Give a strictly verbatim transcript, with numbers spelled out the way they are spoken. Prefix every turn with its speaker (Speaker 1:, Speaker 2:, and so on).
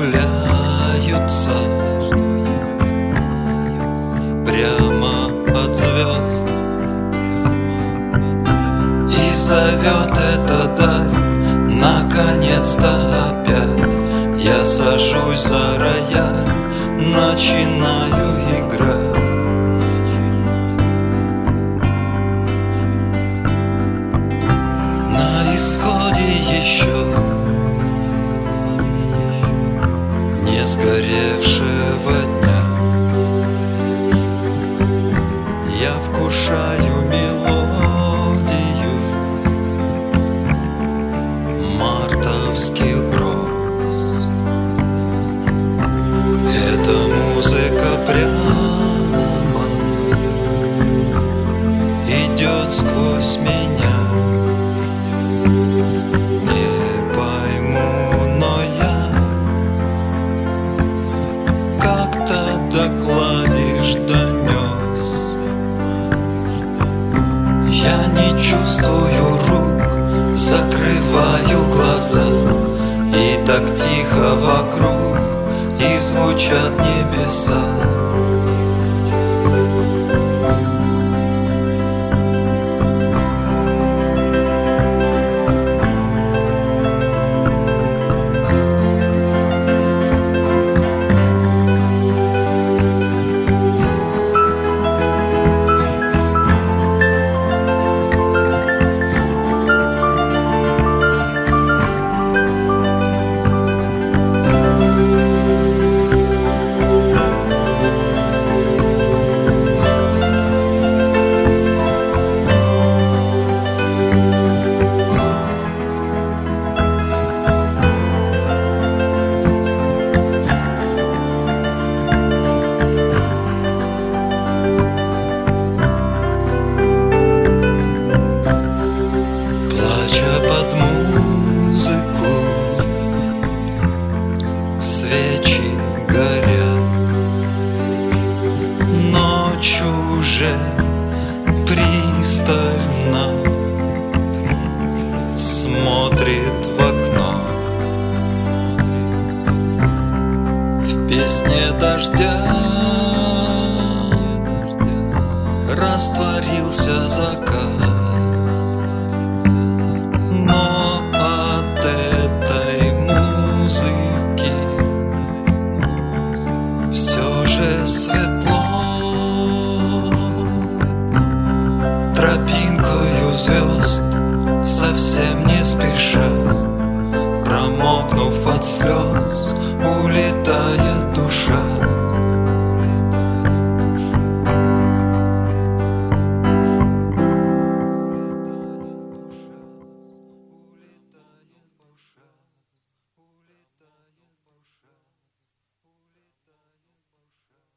Speaker 1: округляются прямо от звезд, и зовет эта даль наконец-то опять. Я сажусь за рояль, начинаю играть. На исходе еще не сгоревшего дня я вкушаю мелодию мартовских гроз. Эта музыка прямо идет сквозь меня. Не пойму, но я как-то до клавиш донес. Я не чувствую рук, закрываю глаза, и так тихо вокруг, и звучат небеса. Свечи горят, ночь уже пристально смотрит в окно. В песне дождя растворился закат.